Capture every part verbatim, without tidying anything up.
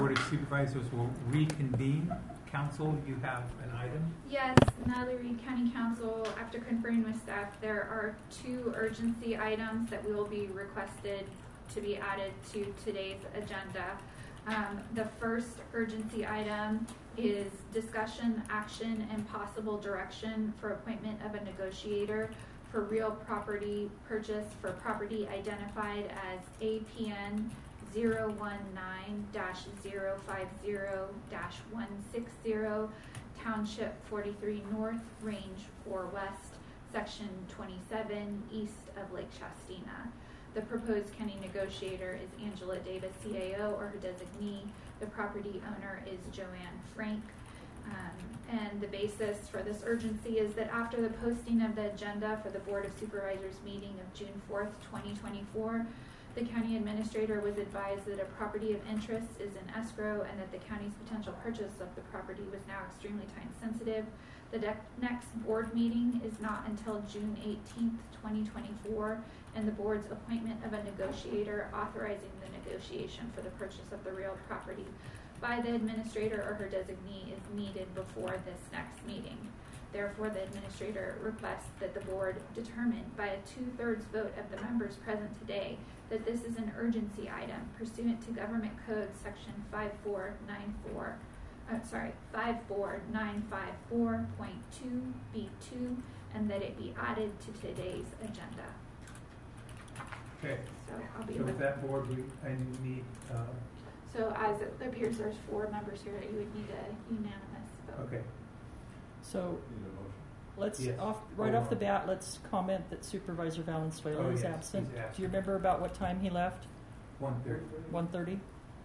Board of Supervisors will reconvene. Council, you have an item? Yes, Natalie Reed County Council, after conferring with staff, there are two urgency items that will be requested to be added to today's agenda. Um, the first urgency item is discussion, action, and possible direction for appointment of a negotiator for real property purchase for property identified as A P N zero one nine dash zero five zero dash one six zero, Township forty-three North, Range four West, Section twenty-seven, east of Lake Shastina. The proposed county negotiator is Angela Davis, C A O, or her designee. The property owner is Joanne Frank. Um, and the basis for this urgency is that after the posting of the agenda for the Board of Supervisors meeting of June fourth, twenty twenty-four, the county administrator was advised that a property of interest is in escrow and that the county's potential purchase of the property was now extremely time sensitive. The de- next board meeting is not until June eighteenth, twenty twenty-four, and the board's appointment of a negotiator authorizing the negotiation for the purchase of the real property by the administrator or her designee is needed before this next meeting. Therefore, the administrator requests that the board determine by a two-thirds vote of the members present today that this is an urgency item pursuant to Government Code Section five four nine four, uh, sorry, five four nine five four point two B two, and that it be added to today's agenda. Okay. So I'll be So with with that board, we I need. Uh, So as it appears, there's four members here. You would need a unanimous vote. okay. So let's Yes. off right Oh, off the bat. Let's comment that Supervisor Valenzuela Oh, is yes, absent. he's absent. Do you remember about what time he left? One thirty. One thirty.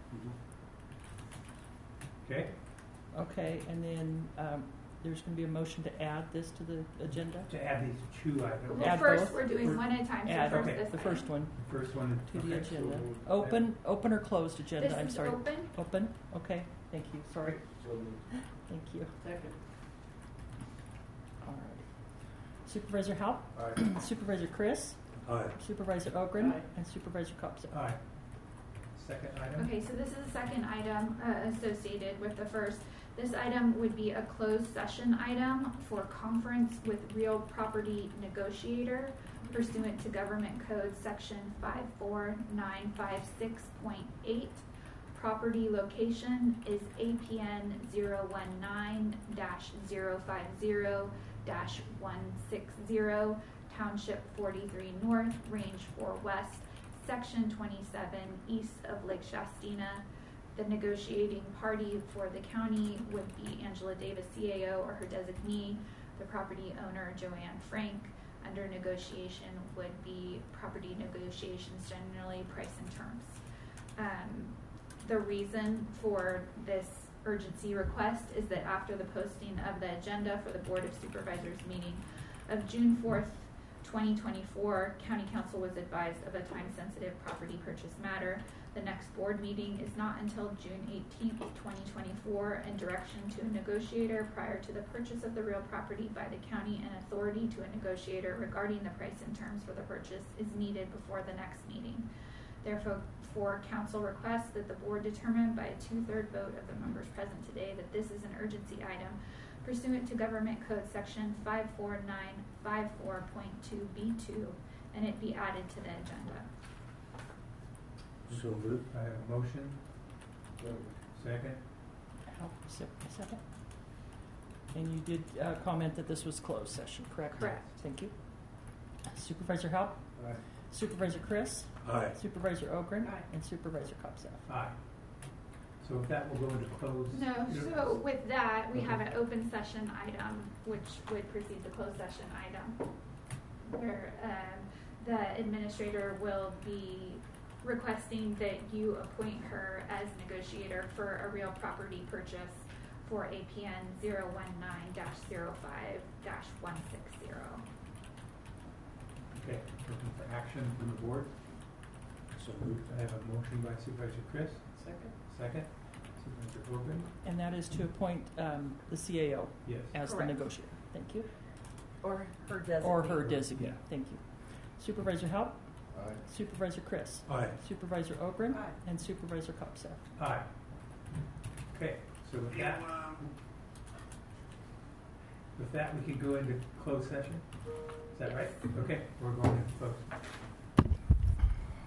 Okay. Okay, and then um, there's going to be a motion to add this to the agenda. To add these two items. Well, Add first both? we're doing one at a time. So Add first okay, this the item. first one The first one to the okay, so agenda. we'll- Open, open or closed agenda? This I'm is sorry. open. Open. Okay. Thank you. Sorry. Thank you. Second. All right. Supervisor Halp, Aye. Supervisor Chris, Aye. Supervisor Ogren, Aye. and Supervisor Kopsa. Aye. Second item. Okay, so this is the second item uh, associated with the first. This item would be a closed session item for conference with real property negotiator pursuant to Government Code Section five four nine five six point eight. Property location is A P N zero one nine dash zero five zero dash one six zero, Township forty-three North, Range four West, Section twenty-seven, east of Lake Shastina. The negotiating party for the county would be Angela Davis, C A O, or her designee. The property owner, Joanne Frank. Under negotiation would be property negotiations, generally price and terms. Um, the reason for this urgency request is that after the posting of the agenda for the Board of Supervisors meeting of June fourth, twenty twenty-four, County Council was advised of a time-sensitive property purchase matter. The next board meeting is not until June eighteenth, twenty twenty-four, and direction to a negotiator prior to the purchase of the real property by the county and authority to a negotiator regarding the price and terms for the purchase is needed before the next meeting. Therefore, for council requests that the board determine by a two-third vote of the members present today that this is an urgency item pursuant to Government Code Section five four nine five four point two B two, and it be added to the agenda. So moved. I have a motion. Second. Halp, se- second. And you did uh, comment that this was closed session, correct? Correct. Thank you. Supervisor Halp, Aye. Supervisor Chris, Aye. Supervisor Ogren, Aye. and Supervisor Kopsa. Aye. So if that will go into closed. No, so with that, we have an open session item, which would precede the closed session item, where um, the administrator will be requesting that you appoint her as negotiator for a real property purchase for A P N zero one nine dash zero five dash one six zero. Okay, looking for action from the board. So moved. I have a motion by Supervisor Chris. Second. Second. Supervisor Ogren. And that is to appoint um, the C A O Yes. as Correct. the negotiator. Thank you. Or her designee. Or her designee. Yeah. Thank you. Supervisor Halp, Aye. Supervisor Chris, Aye. Supervisor Ogren, Aye. and Supervisor Kopsa. Aye. Okay, so with You, that, um, with that, we can go into closed session. Is that right? Okay, we're going into closed.